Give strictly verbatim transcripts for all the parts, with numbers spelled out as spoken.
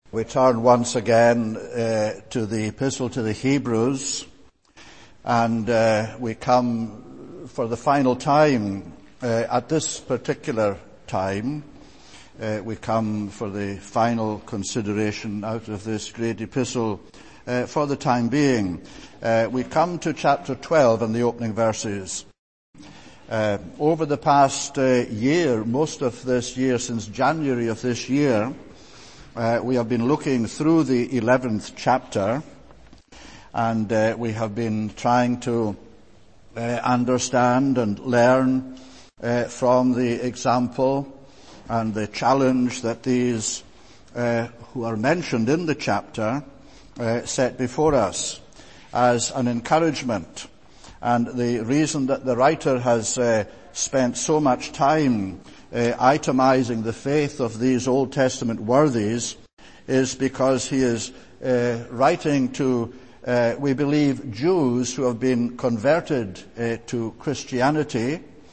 We turn once again uh, to the Epistle to the Hebrews, and uh, we come for the final time uh, at this particular time. Uh, we come for the final consideration out of this great epistle uh, for the time being. Uh, we come to chapter twelve and the opening verses. Uh, over the past uh, year, most of this year, since January of this year, Uh, we have been looking through the eleventh chapter, and uh, we have been trying to uh, understand and learn uh, from the example and the challenge that these uh, who are mentioned in the chapter uh, set before us as an encouragement. And the reason that the writer has uh, spent so much time Uh, itemizing the faith of these Old Testament worthies is because he is uh, writing to, uh, we believe, Jews who have been converted uh, to Christianity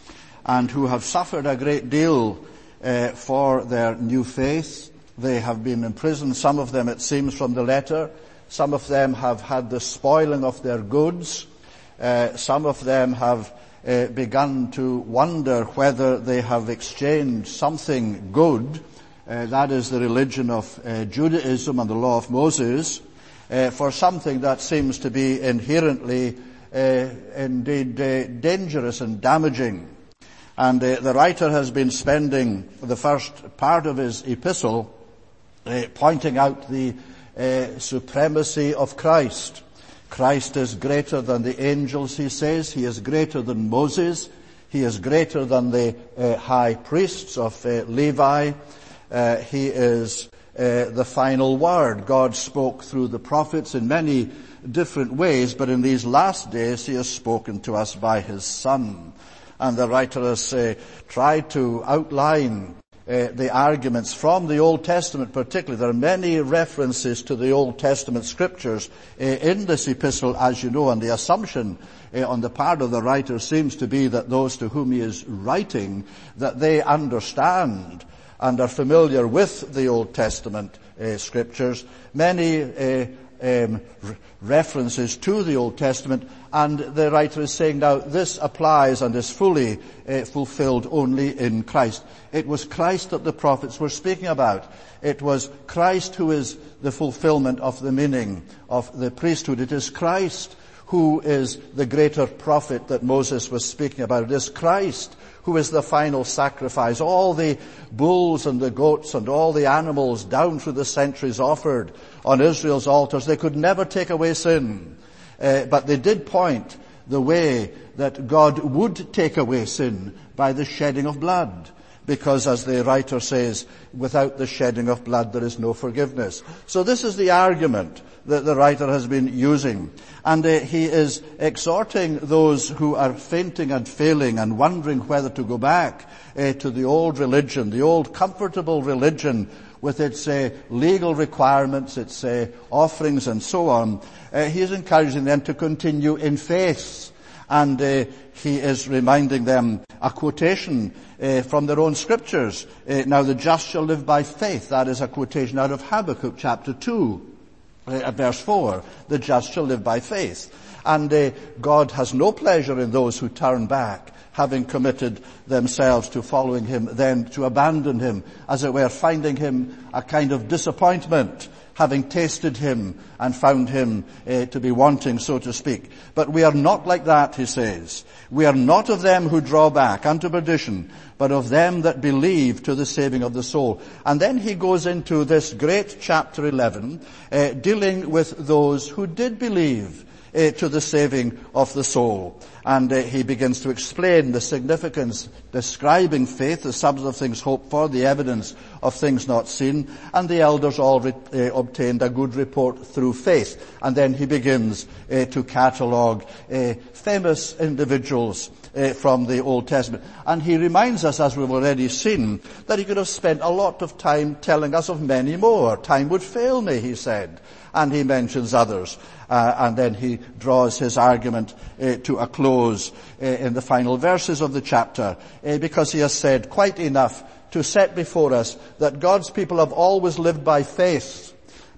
and who have suffered a great deal uh, for their new faith. They have been imprisoned, some of them, it seems, from the letter. Some of them have had the spoiling of their goods. Uh, some of them have Uh, begun to wonder whether they have exchanged something good, uh, that is the religion of uh, Judaism and the law of Moses, uh, for something that seems to be inherently, uh, indeed, uh, dangerous and damaging. And uh, the writer has been spending the first part of his epistle uh, pointing out the uh, supremacy of Christ. Christ is greater than the angels, he says. He is greater than Moses. He is greater than the uh, high priests of uh, Levi. Uh, he is uh, the final word. God spoke through the prophets in many different ways, but in these last days he has spoken to us by his Son. And the writer has uh, tried to outline Uh, the arguments from the Old Testament particularly. There are many references to the Old Testament scriptures uh, in this epistle, as you know, and the assumption uh, on the part of the writer seems to be that those to whom he is writing, that they understand and are familiar with the Old Testament uh, scriptures. Many uh, um, re- references to the Old Testament, and the writer is saying now this applies and is fully uh, fulfilled only in Christ. It was Christ that the prophets were speaking about. It was Christ who is the fulfillment of the meaning of the priesthood. It is Christ who is the greater prophet that Moses was speaking about. It is Christ who is the final sacrifice. All the bulls and the goats and all the animals down through the centuries offered on Israel's altars, they could never take away sin. Uh, but they did point the way that God would take away sin by the shedding of blood. Because, as the writer says, without the shedding of blood there is no forgiveness. So this is the argument that the writer has been using. And uh, he is exhorting those who are fainting and failing and wondering whether to go back uh, to the old religion, the old comfortable religion with its uh, legal requirements, its uh, offerings and so on. Uh, he is encouraging them to continue in faith. And uh, he is reminding them a quotation uh, from their own scriptures. Uh, now the just shall live by faith. That is a quotation out of Habakkuk chapter two, uh, verse four. The just shall live by faith. And uh, God has no pleasure in those who turn back, having committed themselves to following him, then to abandon him, as it were, finding him a kind of disappointment, having tasted him and found him uh, to be wanting, so to speak. But we are not like that, he says. We are not of them who draw back unto perdition, but of them that believe to the saving of the soul. And then he goes into this great chapter eleven, uh, dealing with those who did believe Uh, to the saving of the soul. And uh, he begins to explain the significance, describing faith, the substance of things hoped for, the evidence of things not seen, and the elders all re- uh, obtained a good report through faith. And then he begins uh, to catalogue uh, famous individuals uh, from the Old Testament. And he reminds us, as we've already seen, that he could have spent a lot of time telling us of many more. Time would fail me, he said. And he mentions others. Uh, and then he draws his argument uh, to a close uh, in the final verses of the chapter, uh, because he has said quite enough to set before us that God's people have always lived by faith.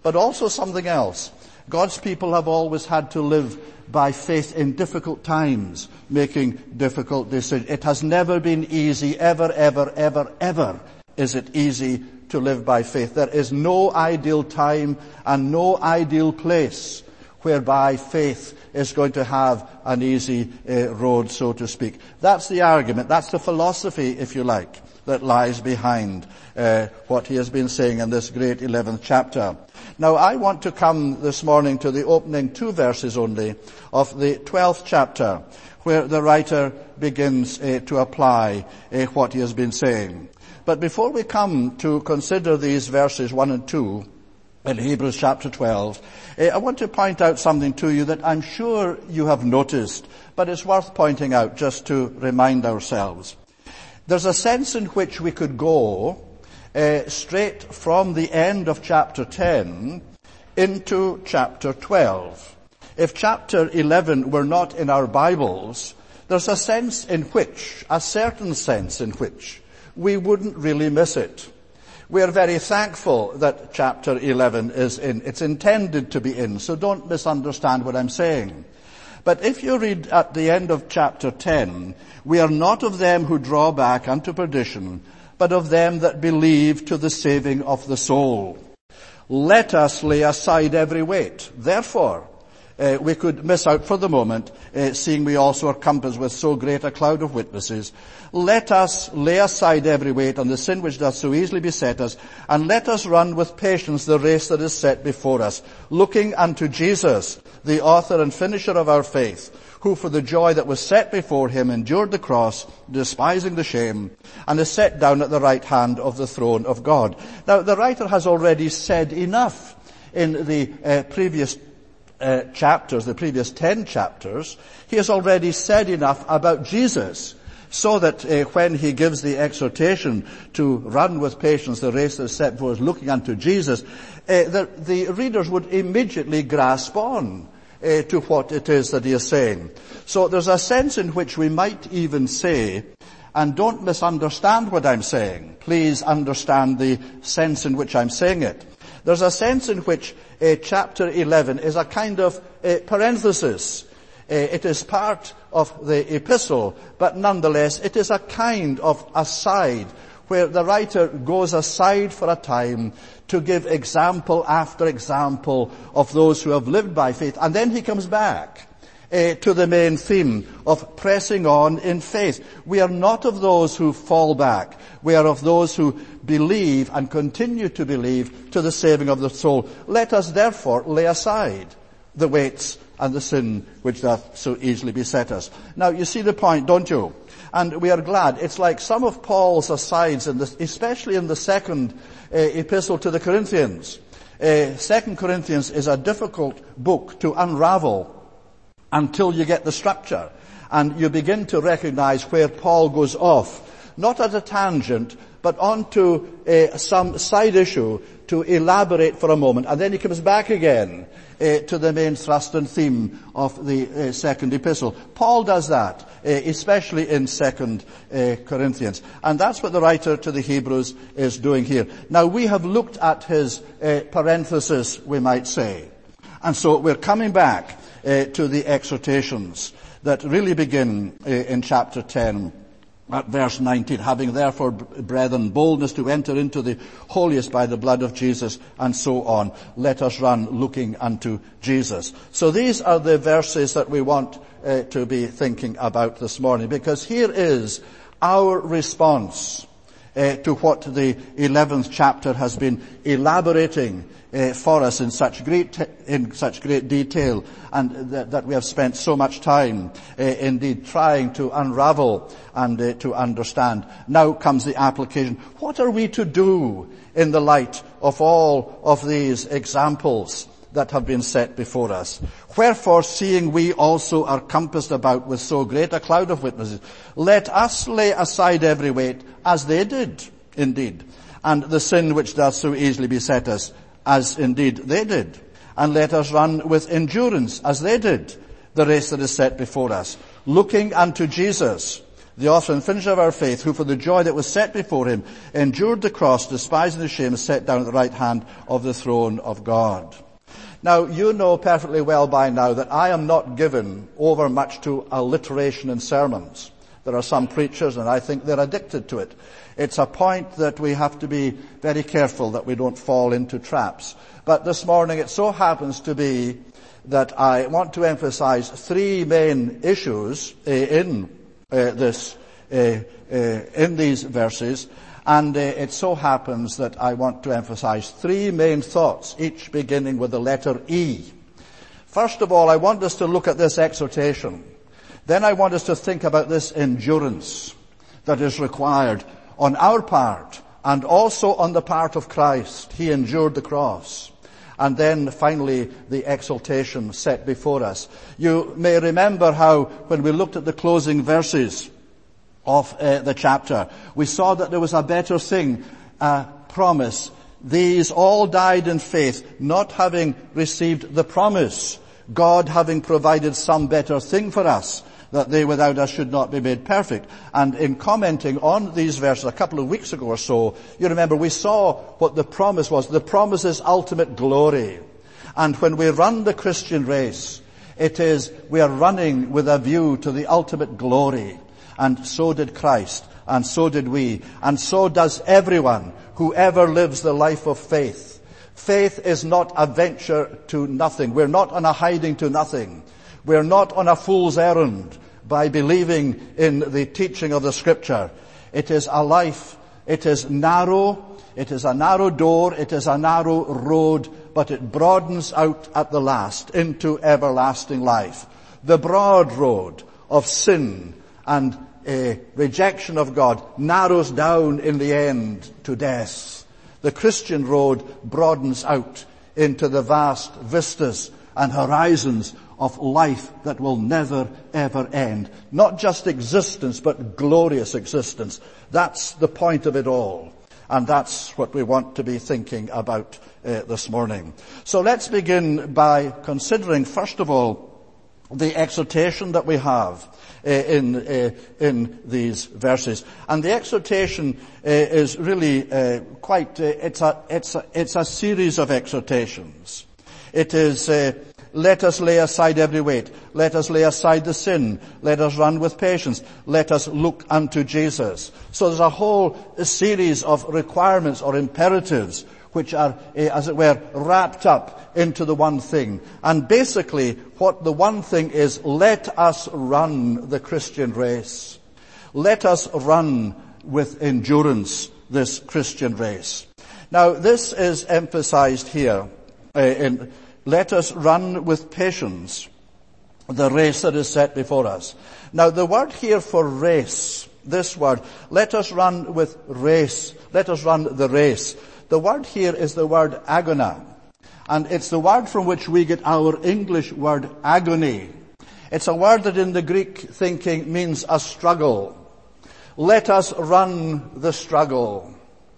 but also something else. God's people have always had to live by faith in difficult times, making difficult decisions. It has never been easy, ever, ever, ever, ever is it easy to live by faith. There is no ideal time and no ideal place whereby faith is going to have an easy uh, road, so to speak. That's the argument, that's the philosophy, if you like, that lies behind uh, what he has been saying in this great eleventh chapter. Now, I want to come this morning to the opening two verses only of the twelfth chapter, where the writer begins uh, to apply uh, what he has been saying. But before we come to consider these verses one and two in Hebrews chapter twelve, uh, I want to point out something to you that I'm sure you have noticed, but it's worth pointing out just to remind ourselves. There's a sense in which we could go uh, straight from the end of chapter ten into chapter twelve. If chapter eleven were not in our Bibles, there's a sense in which, a certain sense in which, we wouldn't really miss it. We are very thankful that chapter eleven is in. It's intended to be in, so don't misunderstand what I'm saying. But if you read at the end of chapter ten, we are not of them who draw back unto perdition, but of them that believe to the saving of the soul. Let us lay aside every weight. Therefore, Uh, we could miss out for the moment, uh, seeing we also are compassed with so great a cloud of witnesses. Let us lay aside every weight and the sin which doth so easily beset us, and let us run with patience the race that is set before us, looking unto Jesus, the author and finisher of our faith, who for the joy that was set before him endured the cross, despising the shame, and is set down at the right hand of the throne of God. Now, the writer has already said enough in the uh, previous Uh, chapters, the previous ten chapters. He has already said enough about Jesus, so that uh, when he gives the exhortation to run with patience the race that is set before us, looking unto Jesus, uh, the, the readers would immediately grasp on uh, to what it is that he is saying. So there's a sense in which we might even say, and don't misunderstand what I'm saying, please understand the sense in which I'm saying it. There's a sense in which uh, chapter eleven is a kind of uh, parenthesis. Uh, it is part of the epistle, but nonetheless it is a kind of aside where the writer goes aside for a time to give example after example of those who have lived by faith. And then he comes back uh, to the main theme of pressing on in faith. We are not of those who fall back. We are of those who believe and continue to believe to the saving of the soul. Let us therefore lay aside the weights and the sin which doth so easily beset us. Now, you see the point, don't you? And we are glad. It's like some of Paul's asides, in the, especially in the second uh, epistle to the Corinthians. Uh, Second Corinthians is a difficult book to unravel until you get the structure. And you begin to recognize where Paul goes off, not at a tangent, but onto uh, some side issue to elaborate for a moment. And then he comes back again uh, to the main thrust and theme of the uh, second epistle. Paul does that, uh, especially in Second uh, Corinthians. And that's what the writer to the Hebrews is doing here. Now, we have looked at his uh, parenthesis, we might say. And so we're coming back uh, to the exhortations that really begin uh, in chapter ten. At verse nineteen, having therefore, brethren, boldness to enter into the holiest by the blood of Jesus, and so on. Let us run looking unto Jesus. So these are the verses that we want uh, to be thinking about this morning, because here is our response uh, to what the eleventh chapter has been elaborating Uh, for us in such great in such great detail, and that, that we have spent so much time uh, indeed trying to unravel and uh, to understand. Now comes the application. What are we to do in the light of all of these examples that have been set before us? Wherefore, seeing we also are compassed about with so great a cloud of witnesses, let us lay aside every weight, as they did indeed, and the sin which doth so easily beset us, as indeed they did. And let us run with endurance, as they did, the race that is set before us, looking unto Jesus, the author and finisher of our faith, who for the joy that was set before him endured the cross, despising the shame, is set down at the right hand of the throne of God. Now, you know perfectly well by now that I am not given over much to alliteration in sermons. There are some preachers, and I think they're addicted to it. It's a point that we have to be very careful that we don't fall into traps. But this morning it so happens to be that I want to emphasize three main issues uh, in uh, this, uh, uh, in these verses. And uh, it so happens that I want to emphasize three main thoughts, each beginning with the letter E. First of all, I want us to look at this exhortation. Then I want us to think about this endurance that is required on our part and also on the part of Christ. He endured the cross. And then finally, the exaltation set before us. You may remember how when we looked at the closing verses of uh, the chapter, we saw that there was a better thing, a promise. These all died in faith, not having received the promise, God having provided some better thing for us, that they without us should not be made perfect. And in commenting on these verses a couple of weeks ago or so, you remember we saw what the promise was. The promise is ultimate glory. And when we run the Christian race, it is, we are running with a view to the ultimate glory. And so did Christ, and so did we, and so does everyone who ever lives the life of faith. Faith is not a venture to nothing. We're not on a hiding to nothing. We're not on a fool's errand by believing in the teaching of the Scripture. It is a life, it is narrow, it is a narrow door, it is a narrow road, but it broadens out at the last into everlasting life. The broad road of sin and a rejection of God narrows down in the end to death. The Christian road broadens out into the vast vistas and horizons of life that will never, ever end. Not just existence, but glorious existence. That's the point of it all. And that's what we want to be thinking about uh, this morning. So let's begin by considering, first of all, the exhortation that we have uh, in uh, in these verses. And the exhortation uh, is really uh, quite, uh, it's a it's a, it's a series of exhortations. It is, uh, let us lay aside every weight. Let us lay aside the sin. Let us run with patience. Let us look unto Jesus. So there's a whole series of requirements or imperatives which are, as it were, wrapped up into the one thing. And basically, what the one thing is, let us run the Christian race. Let us run with endurance this Christian race. Now, this is emphasized here uh, in, let us run with patience the race that is set before us. Now, the word here for race, this word, let us run with race, let us run the race. The word here is the word agona, and it's the word from which we get our English word agony. It's a word that in the Greek thinking means a struggle. Let us run the struggle.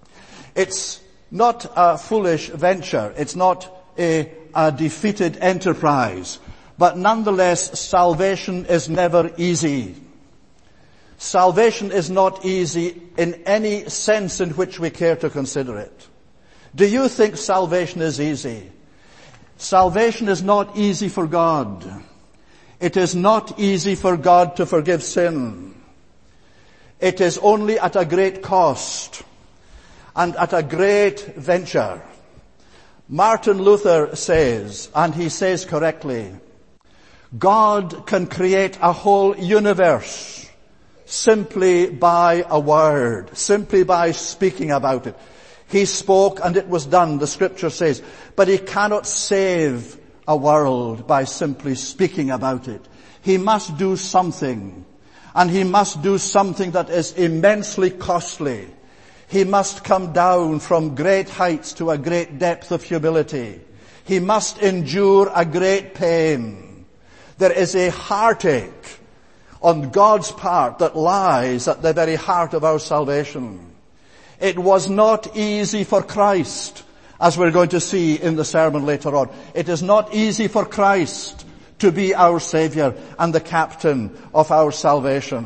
It's not a foolish venture. It's not a, a defeated enterprise. But nonetheless, salvation is never easy. Salvation is not easy in any sense in which we care to consider it. Do you think salvation is easy? Salvation is not easy for God. It is not easy for God to forgive sin. It is only at a great cost and at a great venture. Martin Luther says, and he says correctly, God can create a whole universe simply by a word, simply by speaking about it. He spoke and it was done, the Scripture says. But he cannot save a world by simply speaking about it. He must do something. And he must do something that is immensely costly. He must come down from great heights to a great depth of humility. He must endure a great pain. There is a heartache on God's part that lies at the very heart of our salvation. It was not easy for Christ, as we're going to see in the sermon later on. It is not easy for Christ to be our Savior and the captain of our salvation.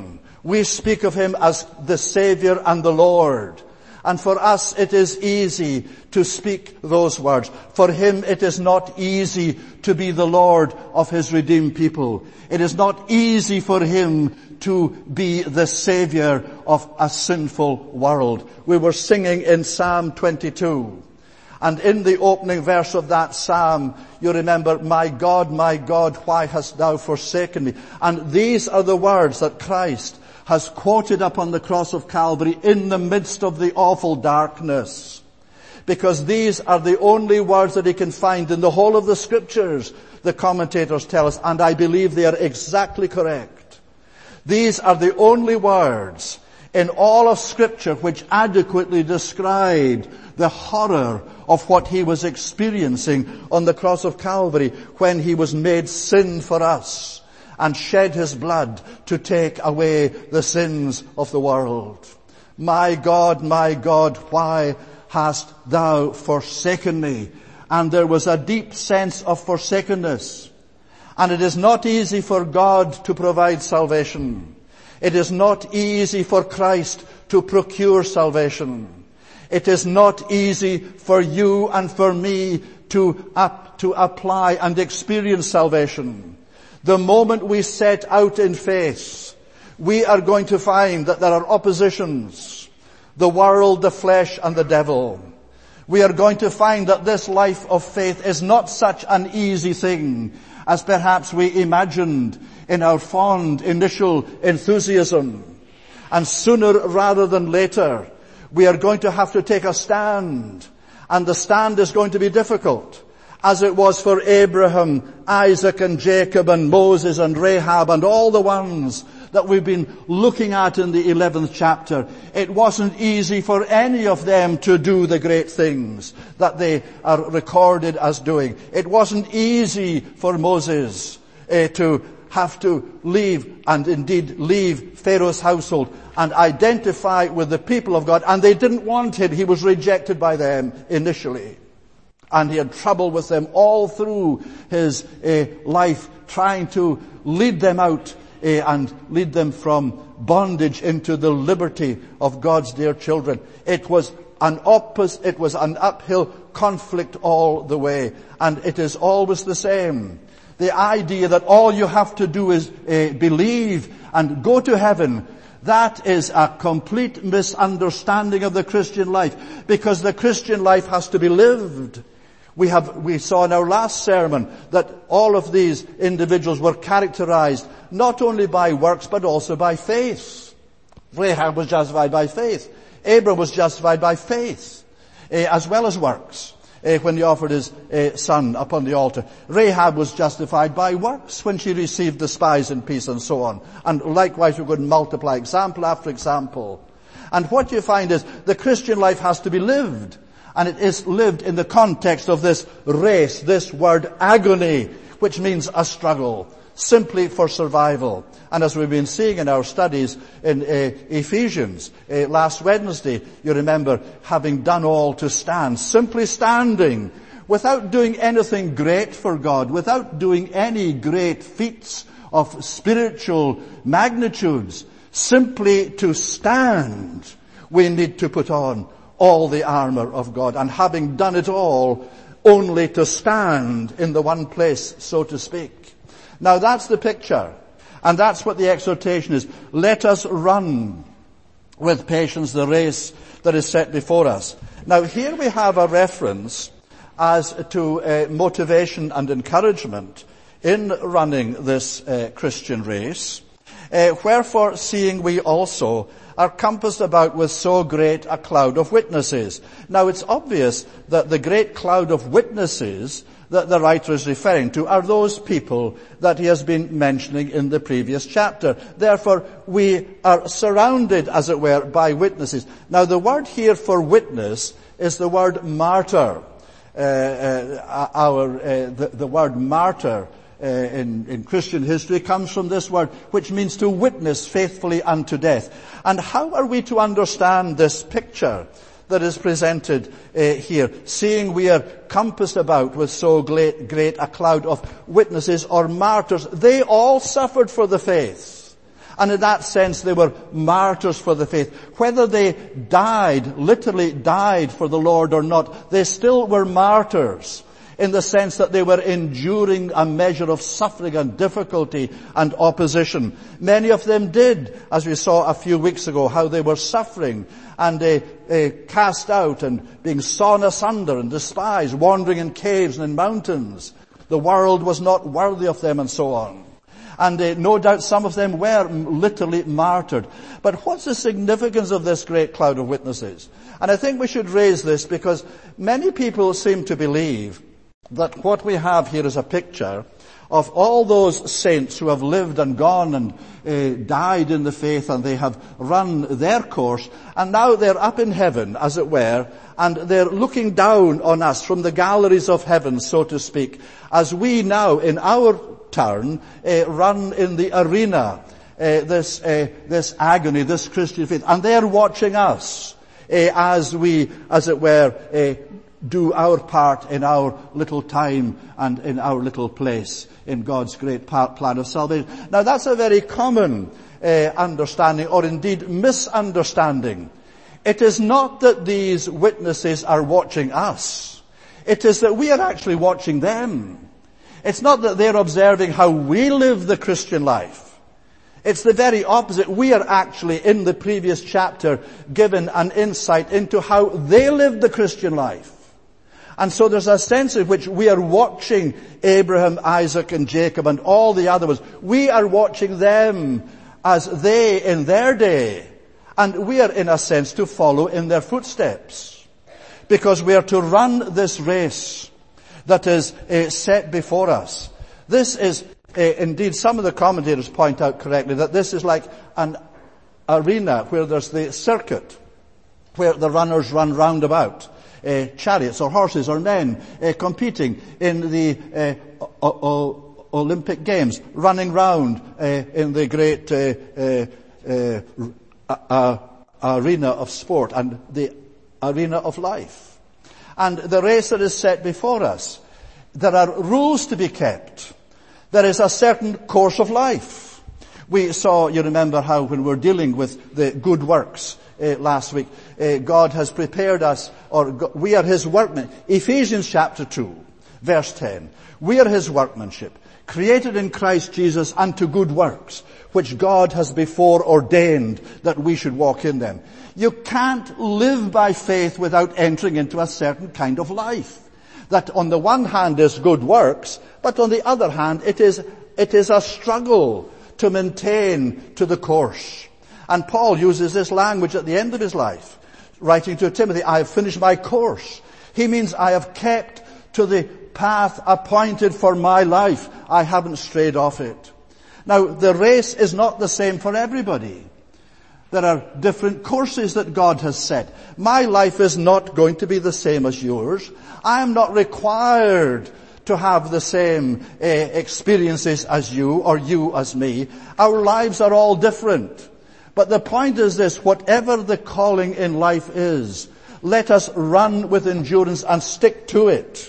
We speak of him as the Savior and the Lord. And for us it is easy to speak those words. For him it is not easy to be the Lord of his redeemed people. It is not easy for him to be the Savior of a sinful world. We were singing in Psalm twenty-two. And in the opening verse of that psalm, you remember, my God, my God, why hast thou forsaken me? And these are the words that Christ has quoted upon the cross of Calvary in the midst of the awful darkness. Because these are the only words that he can find in the whole of the scriptures, the commentators tell us, and I believe they are exactly correct. These are the only words in all of scripture which adequately described the horror of what he was experiencing on the cross of Calvary when he was made sin for us and shed his blood to take away the sins of the world. My God, my God, why hast thou forsaken me? And there was a deep sense of forsakenness. And it is not easy for God to provide salvation. It is not easy for Christ to procure salvation. It is not easy for you and for me to, up, to apply and experience salvation. The moment we set out in faith, we are going to find that there are oppositions. The world, the flesh, and the devil. We are going to find that this life of faith is not such an easy thing as perhaps we imagined in our fond initial enthusiasm. And sooner rather than later, we are going to have to take a stand. And the stand is going to be difficult, as it was for Abraham, Isaac and Jacob and Moses and Rahab and all the ones that we've been looking at in the eleventh chapter. It wasn't easy for any of them to do the great things that they are recorded as doing. It wasn't easy for Moses uh, to have to leave, and indeed leave, Pharaoh's household and identify with the people of God. And they didn't want him. He was rejected by them initially. And he had trouble with them all through his uh, life, trying to lead them out uh, and lead them from bondage into the liberty of God's dear children. It was an opposite, it was an uphill conflict all the way. And it is always the same. The idea that all you have to do is uh, believe and go to heaven, that is a complete misunderstanding of the Christian life. Because the Christian life has to be lived. We have, we saw in our last sermon that all of these individuals were characterized not only by works but also by faith. Rahab was justified by faith. Abraham was justified by faith, eh, as well as works, eh, when he offered his eh, son upon the altar. Rahab was justified by works when she received the spies in peace and so on. And likewise we could multiply example after example. And what you find is the Christian life has to be lived. And it is lived in the context of this race, this word agony, which means a struggle, simply for survival. And as we've been seeing in our studies in uh, Ephesians, uh, last Wednesday, you remember, having done all to stand, simply standing, without doing anything great for God, without doing any great feats of spiritual magnitudes, simply to stand, we need to put on all the armor of God, and having done it all, only to stand in the one place, so to speak. Now that's the picture, and that's what the exhortation is. Let us run with patience the race that is set before us. Now here we have a reference as to uh, motivation and encouragement in running this uh, Christian race. Uh, wherefore, seeing we also are compassed about with so great a cloud of witnesses. Now it's obvious that the great cloud of witnesses that the writer is referring to are those people that he has been mentioning in the previous chapter. Therefore, we are surrounded, as it were, by witnesses. Now the word here for witness is the word martyr. Uh, uh, our, uh, the, the word martyr Uh, in, in Christian history comes from this word, which means to witness faithfully unto death. And how are we to understand this picture that is presented uh, here, seeing we are compassed about with so great, great a cloud of witnesses or martyrs? They all suffered for the faith. And in that sense, they were martyrs for the faith. Whether they died, literally died for the Lord or not, they still were martyrs in the sense that they were enduring a measure of suffering and difficulty and opposition. Many of them did, as we saw a few weeks ago, how they were suffering and uh, uh, cast out and being sawn asunder and despised, wandering in caves and in mountains. The world was not worthy of them and so on. And uh, no doubt some of them were literally martyred. But what's the significance of this great cloud of witnesses? And I think we should raise this because many people seem to believe that what we have here is a picture of all those saints who have lived and gone and uh, died in the faith, and they have run their course, and now they're up in heaven, as it were, and they're looking down on us from the galleries of heaven, so to speak, as we now, in our turn, uh, run in the arena, uh, this, uh, this agony, this Christian faith, and they're watching us uh, as we, as it were, uh, do our part in our little time and in our little place in God's great plan of salvation. Now that's a very common uh, understanding, or indeed misunderstanding. It is not that these witnesses are watching us. It is that we are actually watching them. It's not that they're observing how we live the Christian life. It's the very opposite. We are actually, in the previous chapter, given an insight into how they lived the Christian life. And so there's a sense in which we are watching Abraham, Isaac, and Jacob, and all the other ones. We are watching them as they in their day. And we are, in a sense, to follow in their footsteps. Because we are to run this race that is uh, set before us. This is, uh, indeed, some of the commentators point out correctly that this is like an arena where there's the circuit, where the runners run round about. Uh, chariots or horses or men uh, competing in the uh, o- o- Olympic Games, running round uh, in the great uh, uh, uh, uh, arena of sport and the arena of life. And the race that is set before us, there are rules to be kept. There is a certain course of life. We saw, you remember how when we're dealing with the good works, Uh, last week, uh, God has prepared us, or go, we are His workmen. Ephesians chapter two, verse ten. We are His workmanship, created in Christ Jesus unto good works, which God has before ordained that we should walk in them. You can't live by faith without entering into a certain kind of life. That on the one hand is good works, but on the other hand it is, it is a struggle to maintain to the course. And Paul uses this language at the end of his life, writing to Timothy, I have finished my course. He means I have kept to the path appointed for my life. I haven't strayed off it. Now, the race is not the same for everybody. There are different courses that God has set. My life is not going to be the same as yours. I am not required to have the same uh, experiences as you or you as me. Our lives are all different. But the point is this, whatever the calling in life is, let us run with endurance and stick to it.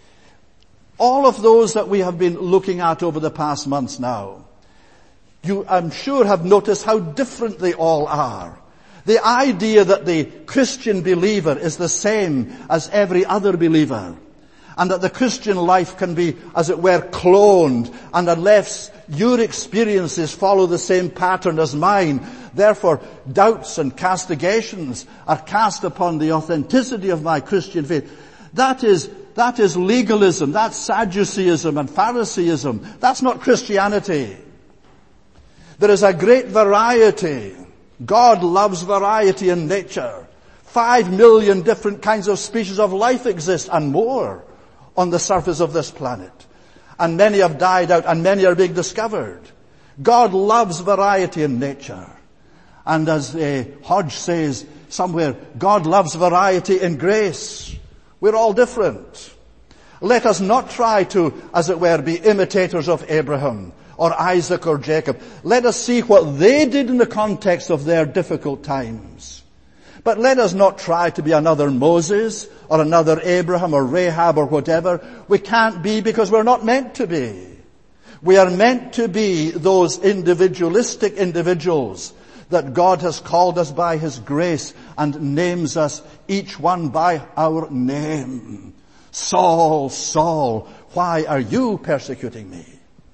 All of those that we have been looking at over the past months now, you, I'm sure, have noticed how different they all are. The idea that the Christian believer is the same as every other believer, and that the Christian life can be, as it were, cloned, and unless your experiences follow the same pattern as mine, therefore doubts and castigations are cast upon the authenticity of my Christian faith. That is, that is legalism, that's Sadduceeism and Phariseeism. That's not Christianity. There is a great variety. God loves variety in nature. Five million different kinds of species of life exist and more on the surface of this planet. And many have died out and many are being discovered. God loves variety in nature. And as uh, Hodge says somewhere, God loves variety in grace. We're all different. Let us not try to, as it were, be imitators of Abraham or Isaac or Jacob. Let us see what they did in the context of their difficult times. But let us not try to be another Moses or another Abraham or Rahab or whatever. We can't be because we're not meant to be. We are meant to be those individualistic individuals that God has called us by His grace and names us each one by our name. Saul, Saul, why are you persecuting me?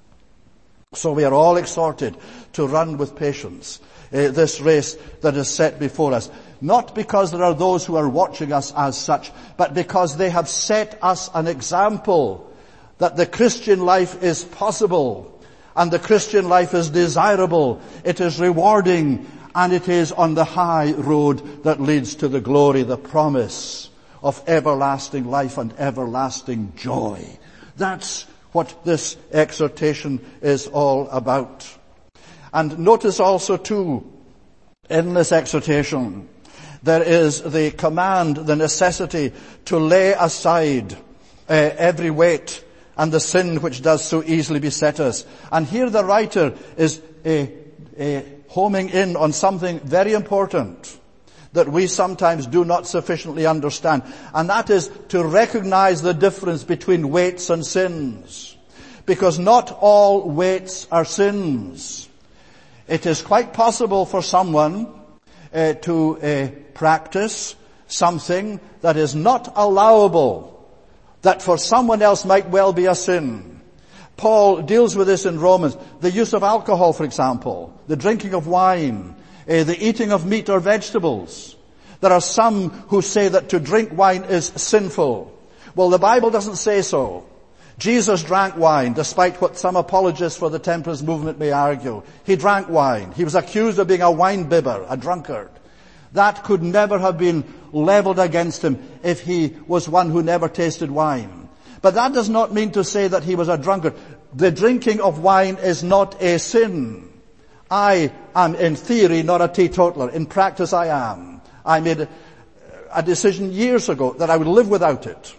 So we are all exhorted to run with patience uh, this race that is set before us. Not because there are those who are watching us as such, but because they have set us an example that the Christian life is possible and the Christian life is desirable, it is rewarding, and it is on the high road that leads to the glory, the promise of everlasting life and everlasting joy. That's what this exhortation is all about. And notice also too, in this exhortation, there is the command, the necessity to lay aside uh, every weight and the sin which does so easily beset us. And here the writer is uh, uh, homing in on something very important that we sometimes do not sufficiently understand. And that is to recognize the difference between weights and sins. Because not all weights are sins. It is quite possible for someone uh, to uh, practice something that is not allowable, that for someone else might well be a sin. Paul deals with this in Romans. The use of alcohol, for example, the drinking of wine, uh, the eating of meat or vegetables. There are some who say that to drink wine is sinful. Well, the Bible doesn't say so. Jesus drank wine, despite what some apologists for the temperance movement may argue. He drank wine. He was accused of being a wine bibber, a drunkard. That could never have been leveled against him if he was one who never tasted wine. But that does not mean to say that he was a drunkard. The drinking of wine is not a sin. I am in theory not a teetotaler. In practice I am. I made a, a decision years ago that I would live without it.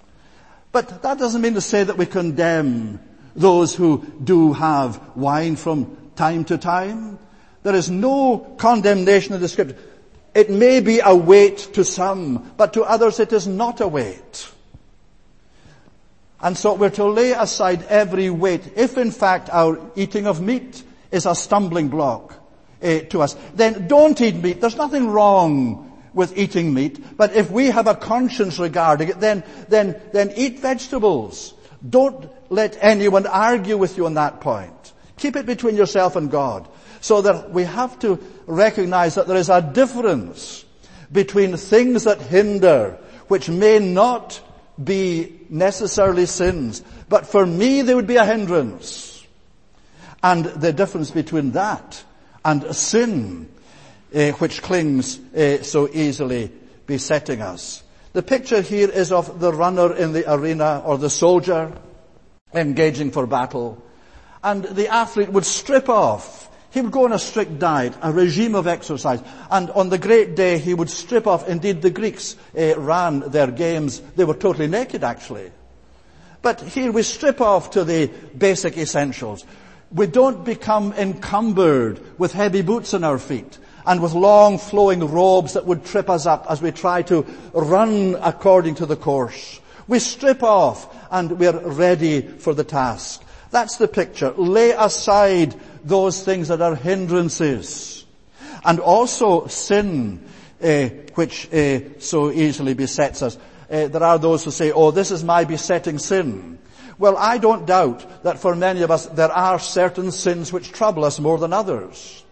But that doesn't mean to say that we condemn those who do have wine from time to time. There is no condemnation in the Scripture. It may be a weight to some, but to others it is not a weight. And so we're to lay aside every weight. If in fact our eating of meat is a stumbling block uh, to us, then don't eat meat. There's nothing wrong with eating meat, but if we have a conscience regarding it, then, then, then eat vegetables. Don't let anyone argue with you on that point. Keep it between yourself and God. So that we have to recognize that there is a difference between things that hinder, which may not be necessarily sins, but for me they would be a hindrance. And the difference between that and sin, Uh, which clings uh, so easily besetting us. The picture here is of the runner in the arena, or the soldier engaging for battle. And the athlete would strip off. He would go on a strict diet, a regime of exercise. And on the great day he would strip off. Indeed, the Greeks uh, ran their games. They were totally naked, actually. But here we strip off to the basic essentials. We don't become encumbered with heavy boots on our feet and with long flowing robes that would trip us up as we try to run according to the course. We strip off and we're ready for the task. That's the picture. Lay aside those things that are hindrances. And also sin, uh, which uh, so easily besets us. Uh, there are those who say, oh, this is my besetting sin. Well, I don't doubt that for many of us there are certain sins which trouble us more than others.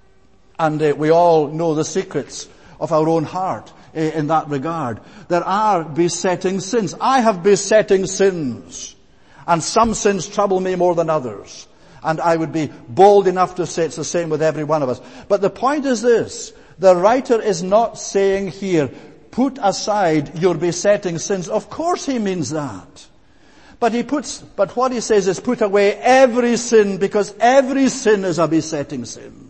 And uh, we all know the secrets of our own heart uh, in that regard. There are besetting sins. I have besetting sins. And some sins trouble me more than others. And I would be bold enough to say it's the same with every one of us. But the point is this. The writer is not saying here, put aside your besetting sins. Of course he means that. But he puts, but what he says is put away every sin, because every sin is a besetting sin.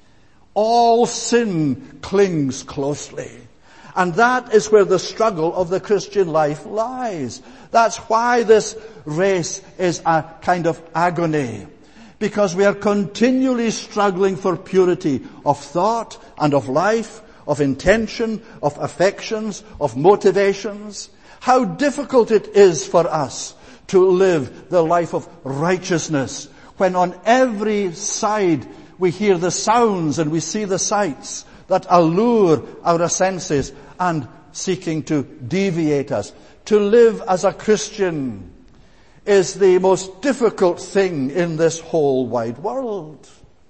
All sin clings closely. And that is where the struggle of the Christian life lies. That's why this race is a kind of agony. Because we are continually struggling for purity of thought and of life, of intention, of affections, of motivations. How difficult it is for us to live the life of righteousness when on every side we hear the sounds and we see the sights that allure our senses and seeking to deviate us. To live as a Christian is the most difficult thing in this whole wide world.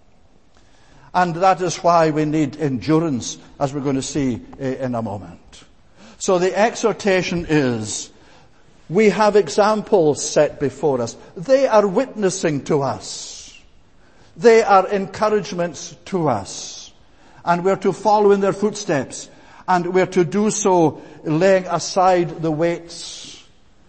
And that is why we need endurance, as we're going to see in a moment. So the exhortation is, we have examples set before us. They are witnessing to us. They are encouragements to us. And we're to follow in their footsteps. And we're to do so laying aside the weights.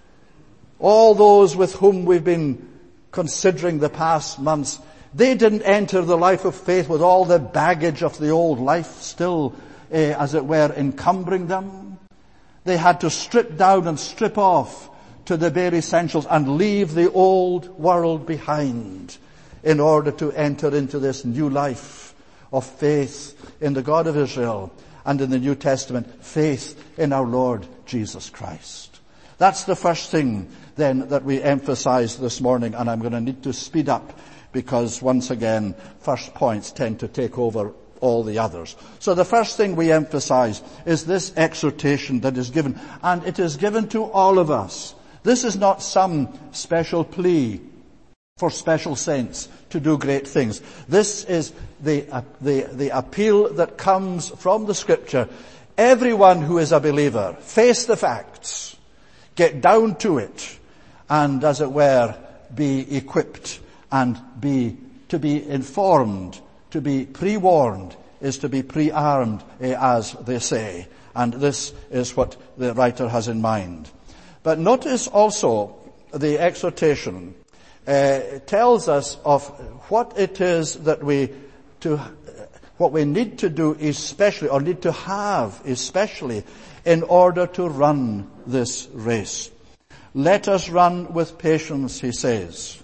All those with whom we've been considering the past months, they didn't enter the life of faith with all the baggage of the old life still, uh, as it were, encumbering them. They had to strip down and strip off to the bare essentials and leave the old world behind in order to enter into this new life of faith in the God of Israel and in the New Testament, faith in our Lord Jesus Christ. That's the first thing then that we emphasize this morning, and I'm going to need to speed up because once again, first points tend to take over all the others. So the first thing we emphasize is this exhortation that is given, and it is given to all of us. This is not some special plea for special saints to do great things. This is the, uh, the, the appeal that comes from the Scripture. Everyone who is a believer, face the facts, get down to it, and as it were, be equipped and be, to be informed, to be pre-warned, is to be pre-armed, eh, as they say. And this is what the writer has in mind. But notice also the exhortation uh, tells us of what it is that we to what we need to do especially, or need to have especially, in order to run this race. Let us run with patience, he says.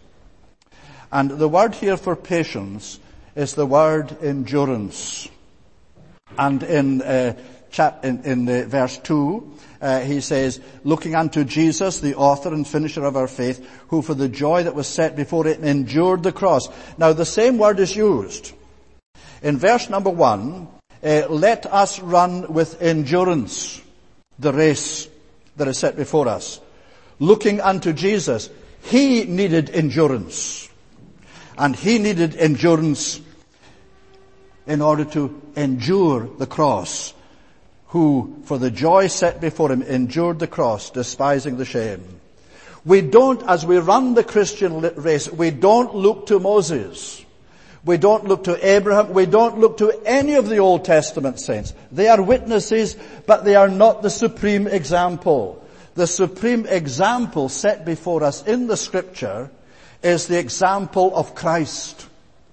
And the word here for patience is the word endurance. And in uh, chap in, in uh, verse two, uh, he says, looking unto Jesus, the author and finisher of our faith, who for the joy that was set before him endured the cross. Now the same word is used. In verse number one, uh, let us run with endurance the race that is set before us. Looking unto Jesus, he needed endurance. And he needed endurance in order to endure the cross, who for the joy set before him endured the cross, despising the shame. We don't, as we run the Christian race, we don't look to Moses. We don't look to Abraham. We don't look to any of the Old Testament saints. They are witnesses, but they are not the supreme example. The supreme example set before us in the Scripture is the example of Christ.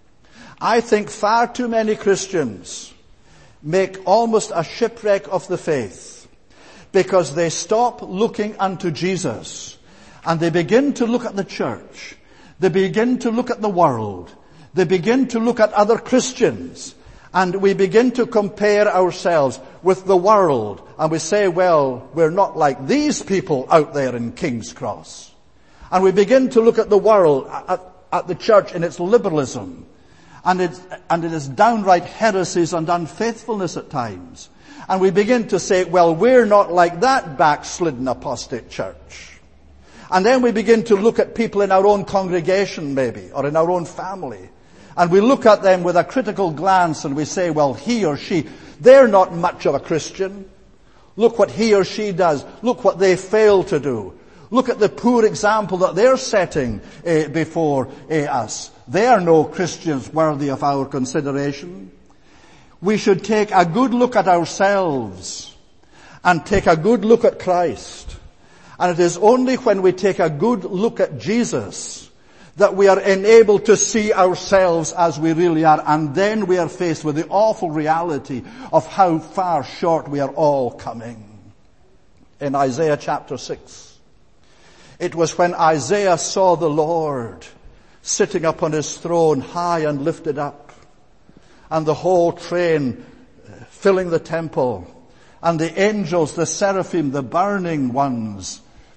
I think far too many Christians make almost a shipwreck of the faith because they stop looking unto Jesus and they begin to look at the church. They begin to look at the world. They begin to look at other Christians, and we begin to compare ourselves with the world, and we say, well, we're not like these people out there in King's Cross. And we begin to look at the world, at, at the church in its liberalism, and it, and it is downright heresies and unfaithfulness at times. And we begin to say, well, we're not like that backslidden apostate church. And then we begin to look at people in our own congregation maybe, or in our own family. And we look at them with a critical glance and we say, well, he or she, they're not much of a Christian. Look what he or she does. Look what they fail to do. Look at the poor example that they're setting uh, before uh, us. They are no Christians worthy of our consideration. We should take a good look at ourselves and take a good look at Christ. And it is only when we take a good look at Jesus that we are enabled to see ourselves as we really are, and then we are faced with the awful reality of how far short we are all coming. In Isaiah chapter six, it was when Isaiah saw the Lord sitting upon his throne, high and lifted up, and the whole train filling the temple, and the angels, the seraphim, the burning ones,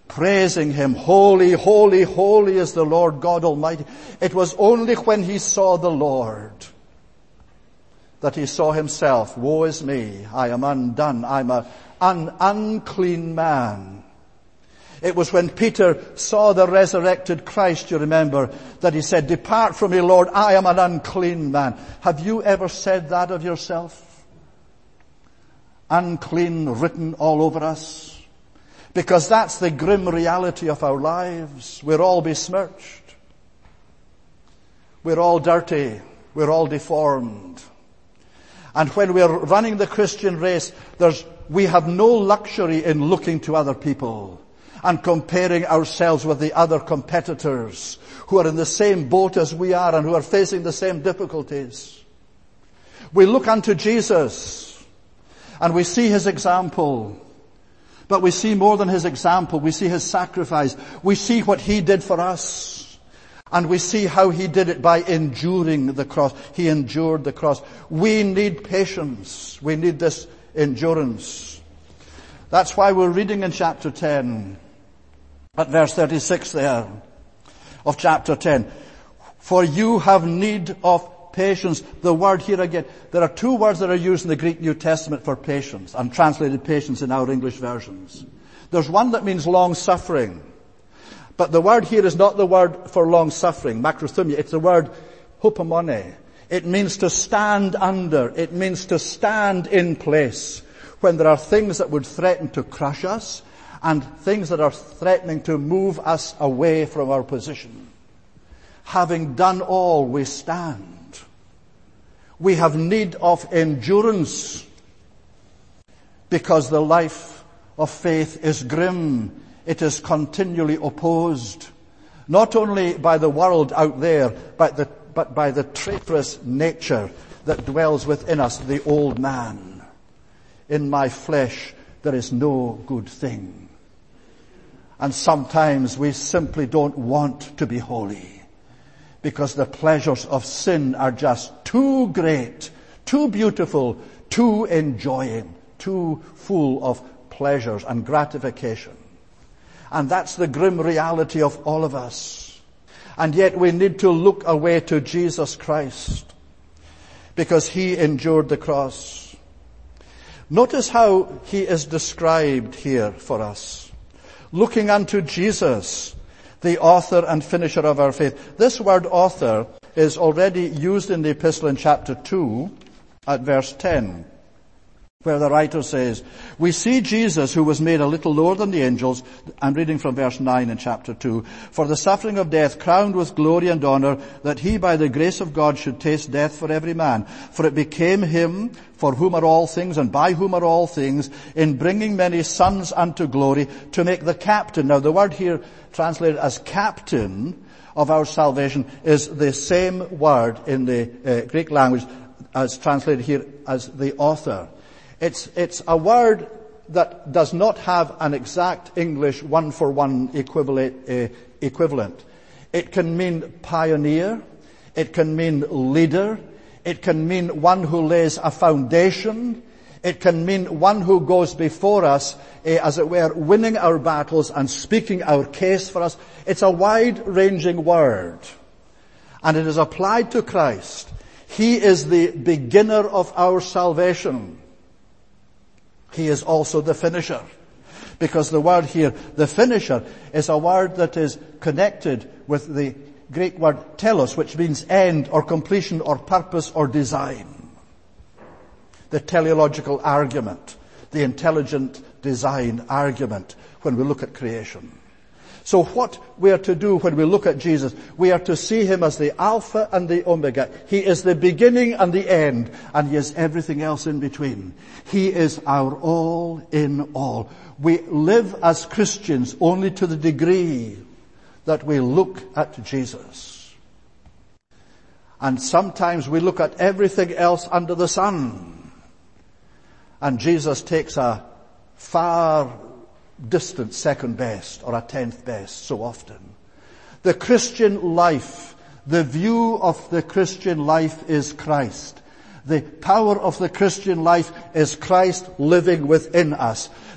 praising him, holy, holy, holy is the Lord God Almighty. It was only when he saw the Lord that he saw himself. Woe is me, I am undone, I'm a, an unclean man. It was when Peter saw the resurrected Christ, you remember, that he said, depart from me, Lord, I am an unclean man. Have you ever said that of yourself? Unclean written all over us. Because that's the grim reality of our lives. We're all besmirched. We're all dirty. We're all deformed. And when we're running the Christian race, there's, we have no luxury in looking to other people and comparing ourselves with the other competitors who are in the same boat as we are and who are facing the same difficulties. We look unto Jesus and we see his example. But we see more than his example. We see his sacrifice. We see what he did for us. And we see how he did it by enduring the cross. He endured the cross. We need patience. We need this endurance. That's why we're reading in chapter ten, at verse thirty-six there, of chapter ten. For you have need of patience. The word here again, there are two words that are used in the Greek New Testament for patience, and translated patience in our English versions. There's one that means long suffering. But the word here is not the word for long suffering, makrothumia. It's the word hupomone. It means to stand under. It means to stand in place when there are things that would threaten to crush us and things that are threatening to move us away from our position. Having done all, we stand. We have need of endurance because the life of faith is grim. It is continually opposed, not only by the world out there, but, the, but by the traitorous nature that dwells within us, the old man. In my flesh there is no good thing. And sometimes we simply don't want to be holy because the pleasures of sin are just too great, too beautiful, too enjoying, too full of pleasures and gratification. And that's the grim reality of all of us. And yet we need to look away to Jesus Christ because he endured the cross. Notice how he is described here for us. Looking unto Jesus, the author and finisher of our faith. This word author is already used in the epistle in chapter two at verse ten. Where the writer says, we see Jesus who was made a little lower than the angels. I'm reading from verse nine in chapter two. For the suffering of death, crowned with glory and honor, that he by the grace of God should taste death for every man. For it became him, for whom are all things and by whom are all things, in bringing many sons unto glory, to make the captain. Now the word here translated as captain of our salvation is the same word in the uh, Greek language as translated here as the author. It's, it's a word that does not have an exact English one-for-one equivalent, uh, equivalent. It can mean pioneer. It can mean leader. It can mean one who lays a foundation. It can mean one who goes before us, uh, as it were, winning our battles and speaking our case for us. It's a wide-ranging word. And it is applied to Christ. He is the beginner of our salvation. He is also the finisher. Because the word here, the finisher, is a word that is connected with the Greek word telos, which means end or completion or purpose or design. The teleological argument, the intelligent design argument when we look at creation. So what we are to do when we look at Jesus, we are to see him as the Alpha and the Omega. He is the beginning and the end, and he is everything else in between. He is our all in all. We live as Christians only to the degree that we look at Jesus. And sometimes we look at everything else under the sun, and Jesus takes a far distant second best or a tenth best so often. The Christian life, the view of the Christian life is Christ. The power of the Christian life is Christ living within us.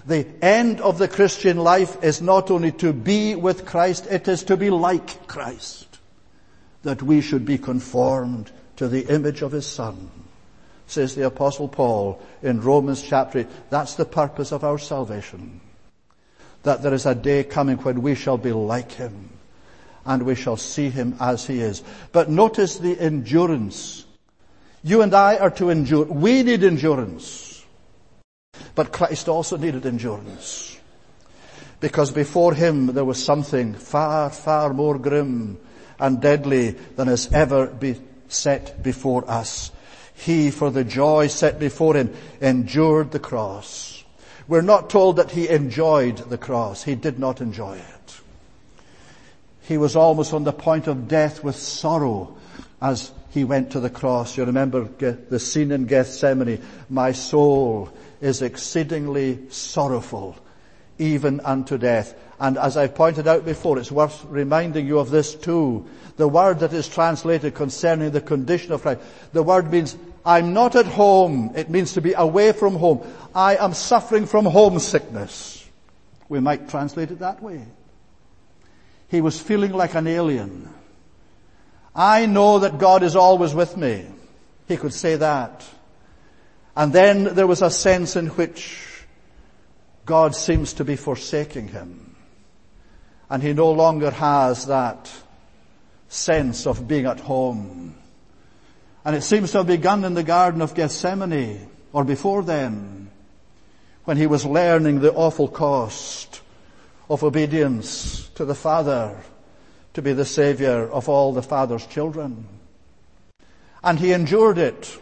The end of the Christian life is not only to be with Christ, it is to be like Christ. That we should be conformed to the image of His Son. Says the Apostle Paul in Romans chapter eight. That's the purpose of our salvation. That there is a day coming when we shall be like Him. And we shall see Him as He is. But notice the endurance. You and I are to endure. We need endurance. But Christ also needed endurance. Because before Him there was something far, far more grim and deadly than has ever been set before us. He, for the joy set before Him, endured the cross. We're not told that He enjoyed the cross. He did not enjoy it. He was almost on the point of death with sorrow as He went to the cross. You remember the scene in Gethsemane. My soul is exceedingly sorrowful, even unto death. And as I pointed out before, it's worth reminding you of this too. The word that is translated concerning the condition of Christ, the word means, I'm not at home. It means to be away from home. I am suffering from homesickness. We might translate it that way. He was feeling like an alien. I know that God is always with me. He could say that. And then there was a sense in which God seems to be forsaking him. And he no longer has that sense of being at home. And it seems to have begun in the Garden of Gethsemane, or before then, when he was learning the awful cost of obedience to the Father, to be the Savior of all the Father's children. And he endured it.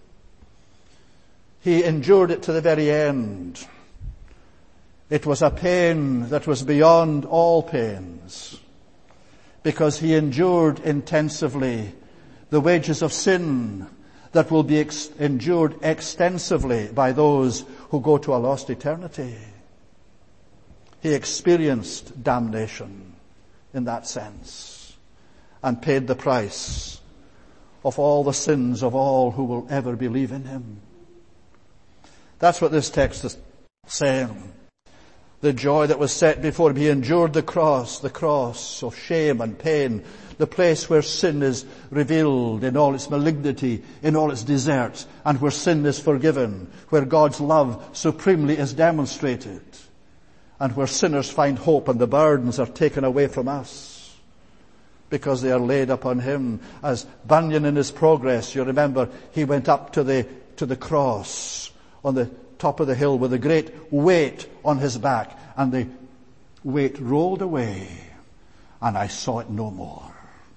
He endured it to the very end. It was a pain that was beyond all pains, because he endured intensively the wages of sin that will be ex- endured extensively by those who go to a lost eternity. He experienced damnation in that sense and paid the price of all the sins of all who will ever believe in him. That's what this text is saying. The joy that was set before him. He endured the cross, the cross of shame and pain, the place where sin is revealed in all its malignity, in all its deserts, and where sin is forgiven, where God's love supremely is demonstrated, and where sinners find hope and the burdens are taken away from us because they are laid upon him. As Bunyan in his Progress, you remember, he went up to the, to the cross on the top of the hill with a great weight on his back, and the weight rolled away and I saw it no more.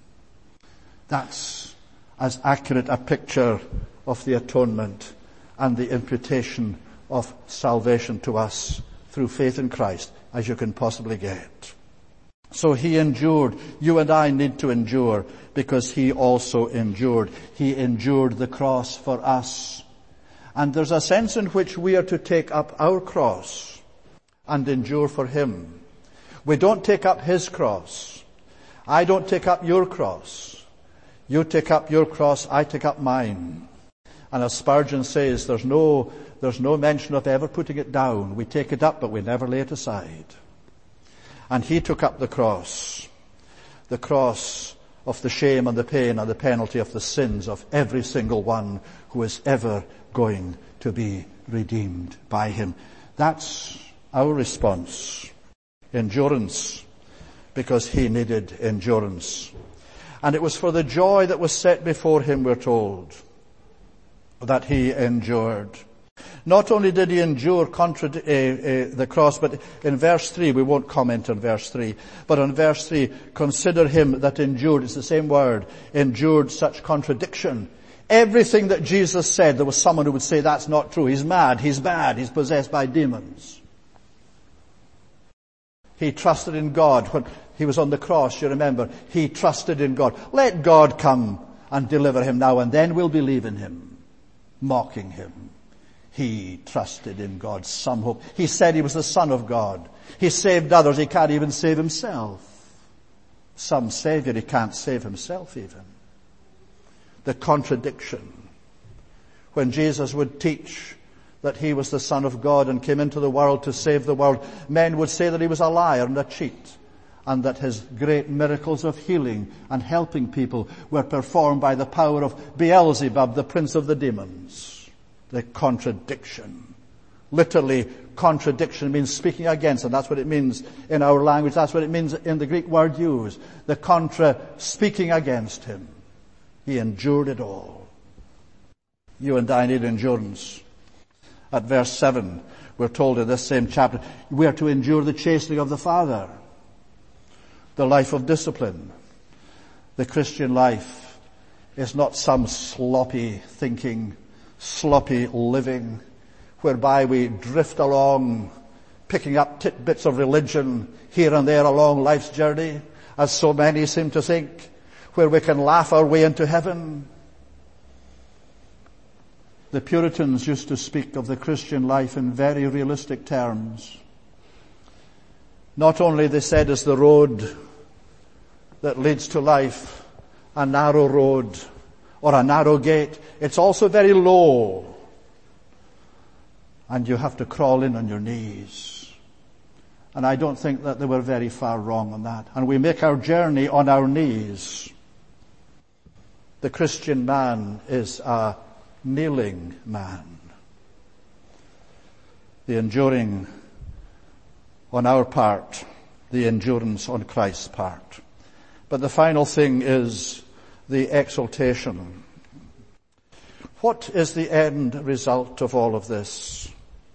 That's as accurate a picture of the atonement and the imputation of salvation to us through faith in Christ as you can possibly get. So he endured. You and I need to endure because he also endured. He endured the cross for us. And there's a sense in which we are to take up our cross and endure for him. We don't take up his cross. I don't take up your cross. You take up your cross, I take up mine. And as Spurgeon says, there's no, there's no mention of ever putting it down. We take it up, but we never lay it aside. And he took up the cross. The cross of the shame and the pain and the penalty of the sins of every single one who is ever going to be redeemed by him. That's our response. Endurance, because he needed endurance. And it was for the joy that was set before him, we're told, that he endured. Not only did he endure contra- uh, uh, the cross, but in verse three, we won't comment on verse three, but on verse three, consider him that endured, it's the same word, endured such contradiction. Everything that Jesus said, there was someone who would say that's not true. He's mad, he's bad, he's possessed by demons. He trusted in God. When he was on the cross, you remember, he trusted in God. Let God come and deliver him now, and then we'll believe in him. Mocking him. He trusted in God, some hope. He said he was the Son of God. He saved others. He can't even save himself. Some Savior, he can't save himself even. The contradiction. When Jesus would teach that he was the Son of God and came into the world to save the world, men would say that he was a liar and a cheat, and that his great miracles of healing and helping people were performed by the power of Beelzebub, the prince of the demons. The contradiction. Literally, contradiction means speaking against, and that's what it means in our language. That's what it means in the Greek word used. The contra, speaking against him. He endured it all. You and I need endurance. At verse seven, we're told in this same chapter, we are to endure the chastening of the Father. The life of discipline. The Christian life is not some sloppy thinking, sloppy living, whereby we drift along, picking up tidbits of religion here and there along life's journey, as so many seem to think, where we can laugh our way into heaven. The Puritans used to speak of the Christian life in very realistic terms. Not only, they said, is the road that leads to life a narrow road or a narrow gate, it's also very low. And you have to crawl in on your knees. And I don't think that they were very far wrong on that. And we make our journey on our knees. The Christian man is a kneeling man. The enduring on our part, the endurance on Christ's part. But the final thing is the exaltation. What is the end result of all of this?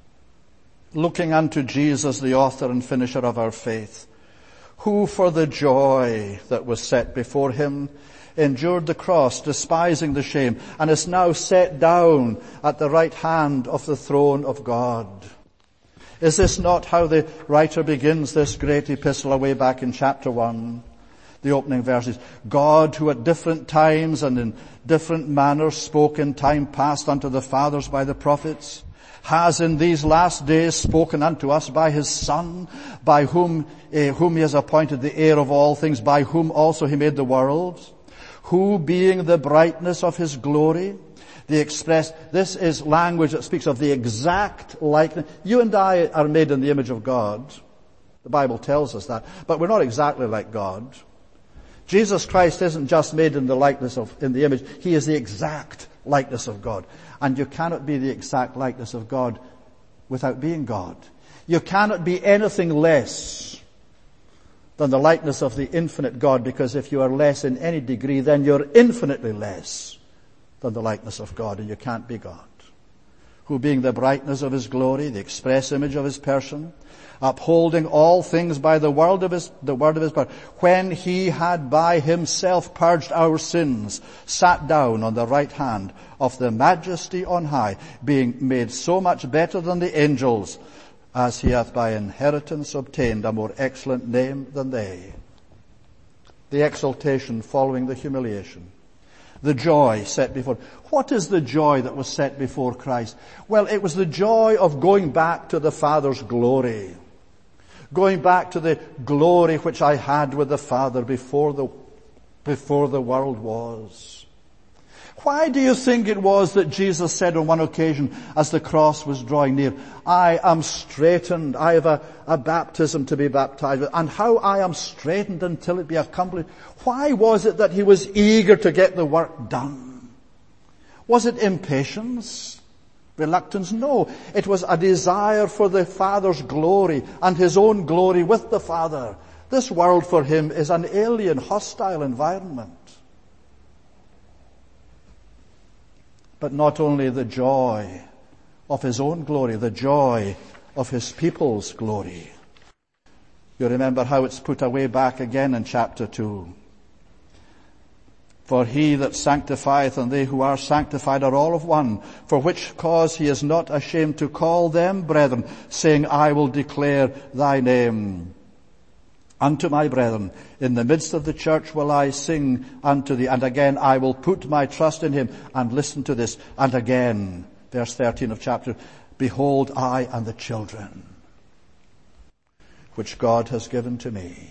Looking unto Jesus, the author and finisher of our faith, who for the joy that was set before him endured the cross, despising the shame, and is now set down at the right hand of the throne of God. Is this not how the writer begins this great epistle away back in chapter one? The opening verses. God, who at different times and in different manners spoke in time past unto the fathers by the prophets, has in these last days spoken unto us by his Son, by whom, eh, whom he has appointed the heir of all things, by whom also he made the worlds, who being the brightness of his glory, the express, this is language that speaks of the exact likeness. You and I are made in the image of God. The Bible tells us that. But we're not exactly like God. Jesus Christ isn't just made in the likeness of, in the image. He is the exact likeness of God. And you cannot be the exact likeness of God without being God. You cannot be anything less than the likeness of the infinite God, because if you are less in any degree, then you're infinitely less than the likeness of God, and you can't be God. Who being the brightness of his glory, the express image of his person, upholding all things by the word of his, the word of his power, when he had by himself purged our sins, sat down on the right hand of the majesty on high, being made so much better than the angels, as he hath by inheritance obtained a more excellent name than they. The exaltation following the humiliation. The joy set before. What is the joy that was set before Christ? Well, it was the joy of going back to the Father's glory. Going back to the glory which I had with the Father before the, before the world was. Why do you think it was that Jesus said on one occasion as the cross was drawing near, I am straitened, I have a, a baptism to be baptized with, and how I am straitened until it be accomplished. Why was it that he was eager to get the work done? Was it impatience? Reluctance? No. It was a desire for the Father's glory and his own glory with the Father. This world for him is an alien, hostile environment. But not only the joy of his own glory, the joy of his people's glory. You remember how it's put away back again in chapter two. For he that sanctifieth and they who are sanctified are all of one, for which cause he is not ashamed to call them brethren, saying, I will declare thy name unto my brethren. In the midst of the church will I sing unto thee. And again, I will put my trust in him. And listen to this. And again, verse thirteen of chapter, behold, I and the children which God has given to me.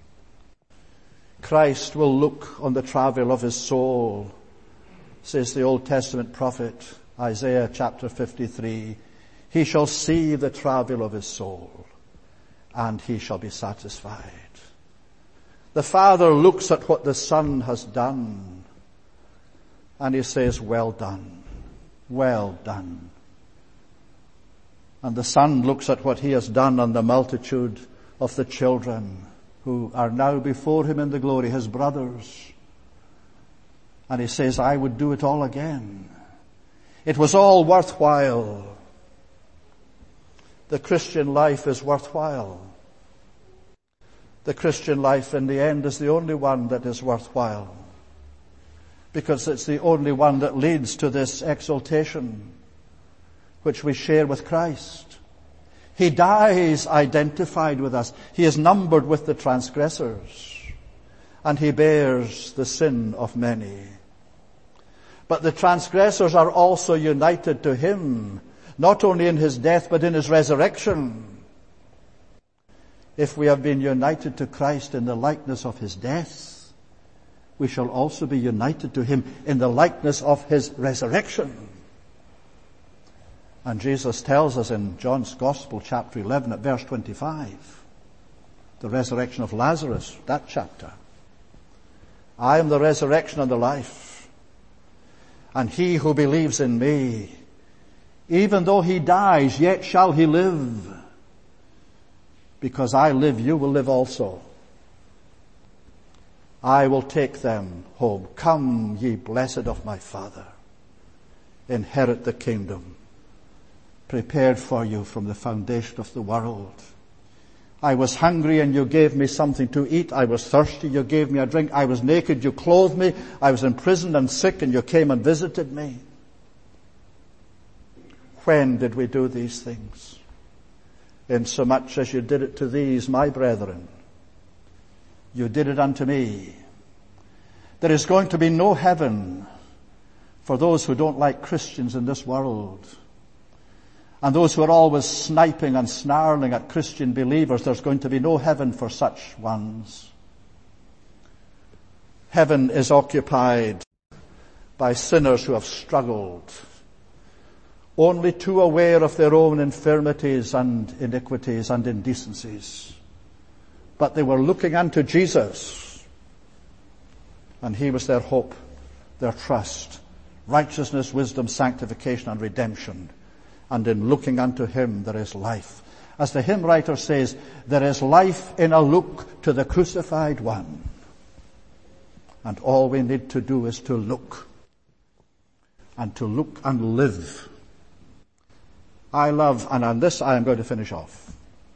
Christ will look on the travail of his soul, says the Old Testament prophet, Isaiah chapter fifty-three. He shall see the travail of his soul, and he shall be satisfied. The Father looks at what the Son has done, and he says, well done, well done. And the Son looks at what he has done on the multitude of the children who are now before him in the glory, his brothers. And he says, I would do it all again. It was all worthwhile. The Christian life is worthwhile. The Christian life in the end is the only one that is worthwhile, because it's the only one that leads to this exaltation which we share with Christ. He dies identified with us. He is numbered with the transgressors, and he bears the sin of many. But the transgressors are also united to him, not only in his death, but in his resurrection. If we have been united to Christ in the likeness of his death, we shall also be united to him in the likeness of his resurrection. And Jesus tells us in John's Gospel, chapter eleven, at verse twenty-five, the resurrection of Lazarus, that chapter. I am the resurrection and the life. And he who believes in me, even though he dies, yet shall he live. Because I live, you will live also. I will take them home. Come, ye blessed of my Father. Inherit the kingdom prepared for you from the foundation of the world. I was hungry and you gave me something to eat. I was thirsty, you gave me a drink. I was naked, you clothed me. I was in prison and sick, and you came and visited me. When did we do these things? Insomuch as you did it to these, my brethren, you did it unto me. There is going to be no heaven for those who don't like Christians in this world. And those who are always sniping and snarling at Christian believers, there's going to be no heaven for such ones. Heaven is occupied by sinners who have struggled, only too aware of their own infirmities and iniquities and indecencies. But they were looking unto Jesus, and he was their hope, their trust, righteousness, wisdom, sanctification, and redemption. And in looking unto him there is life. As the hymn writer says, there is life in a look to the crucified one. And all we need to do is to look. And to look and live. I love, and on this I am going to finish off.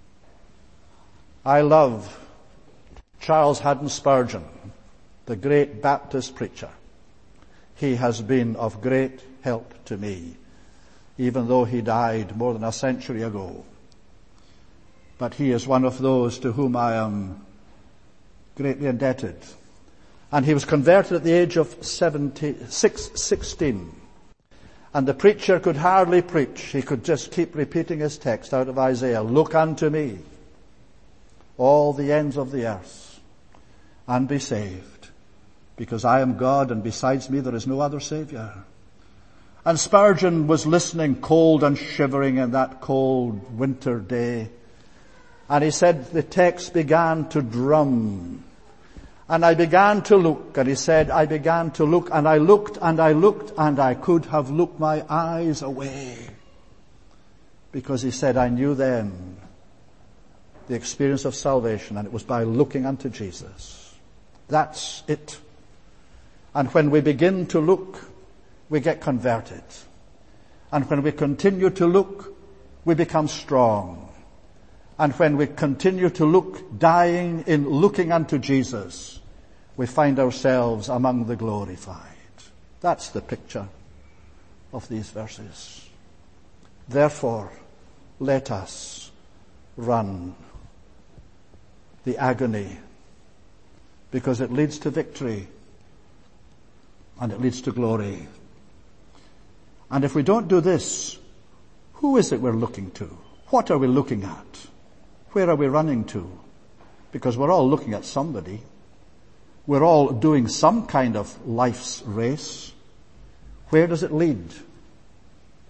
I love Charles Haddon Spurgeon, the great Baptist preacher. He has been of great help to me, even though he died more than a century ago. But he is one of those to whom I am greatly indebted. And he was converted at the age of seventy-six, sixteen. And the preacher could hardly preach. He could just keep repeating his text out of Isaiah. Look unto me, all the ends of the earth, and be saved. Because I am God, and besides me there is no other Savior. And Spurgeon was listening, cold and shivering in that cold winter day. And he said the text began to drum. And I began to look, and he said, I began to look, and I looked, and I looked, and I could have looked my eyes away. Because he said, I knew then the experience of salvation, and it was by looking unto Jesus. That's it. And when we begin to look, we get converted. And when we continue to look, we become strong. And when we continue to look, dying in looking unto Jesus, we find ourselves among the glorified. That's the picture of these verses. Therefore, let us run the agony, because it leads to victory and it leads to glory. And if we don't do this, who is it we're looking to? What are we looking at? Where are we running to? Because we're all looking at somebody. We're all doing some kind of life's race. Where does it lead?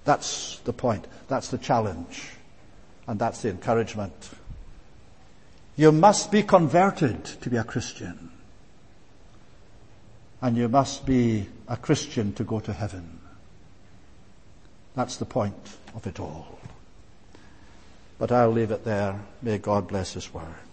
That's the point. That's the challenge. And that's the encouragement. You must be converted to be a Christian. And you must be a Christian to go to heaven. That's the point of it all. But I'll leave it there. May God bless His word.